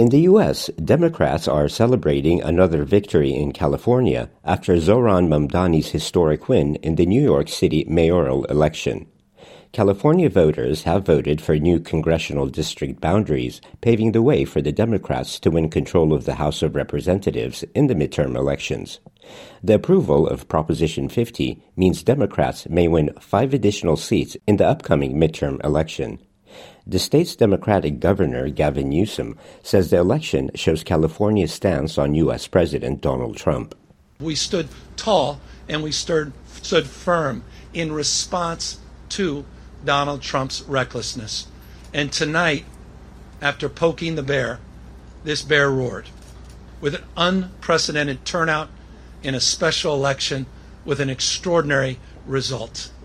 In the U.S., Democrats are celebrating another victory in California after Zohran Mamdani's historic win in the New York City mayoral election. California voters have voted for new congressional district boundaries, paving the way for the Democrats to win control of the House of Representatives in the midterm elections. The approval of Proposition 50 means Democrats may win 5 additional seats in the upcoming midterm election. The state's Democratic governor, Gavin Newsom, says the election shows California's stance on U.S. President Donald Trump. We stood tall and we stood firm in response to Donald Trump's recklessness. And tonight, after poking the bear, this bear roared with an unprecedented turnout in a special election with an extraordinary result.